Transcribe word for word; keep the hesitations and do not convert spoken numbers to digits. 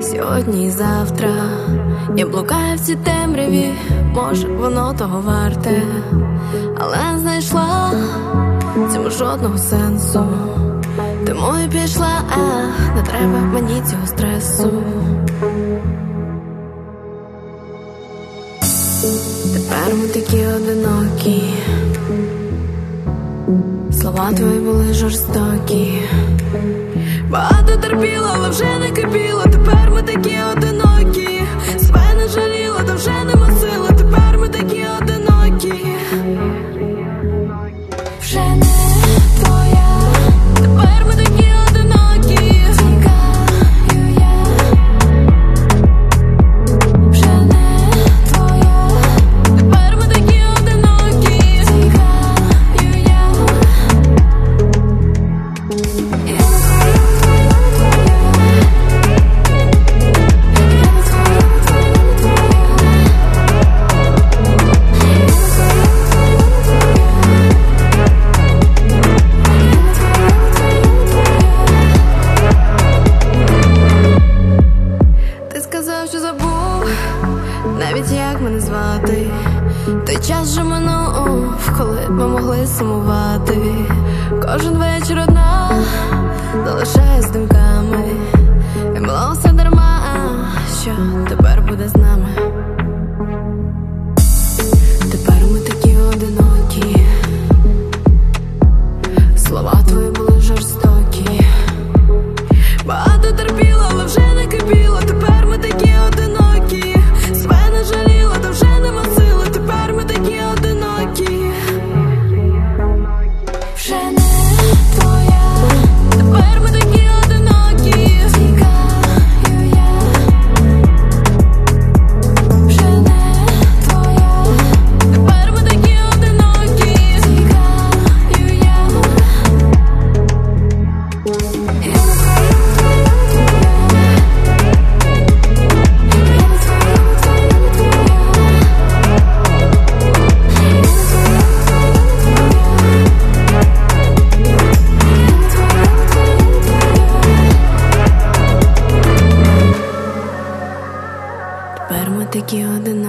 сьогодні і завтра. Я блукаю в цій темряві, може воно того варте, але знайшла в цьому жодного сенсу. Тому і пішла, а не треба мені цього стресу. Тепер ми такі одинокі, слова твої були жорстокі. Багато терпіло, але вже не кипіло. Тепер ми такі одинокі. Себе не жаліло, та вже нема сили. Тепер ми такі одинокі. Вже не твоя. Тепер ми такі одинокі. Тікаю я. Вже не твоя. Тепер ми такі одинокі. Тікаю я. Що забув, навіть як мене звати. Той час же минув, коли ми могли сумувати. Кожен вечір одна залишає з думками. І було все дарма, що тепер буде з нами. Тепер ми такі одинокі. Слова твої були жорстокі. Багато терпіло, але вже не кипіло. Тепер ми такі одинокі. Себе не жаліло, та вже нема сили. Тепер ми такі одинокі. Вже не твоя. Тепер ми такі одинокі. Тікаю я. Вже не твоя. Тепер ми такі одинокі. Тікаю я. Тепер ми такі одинокі.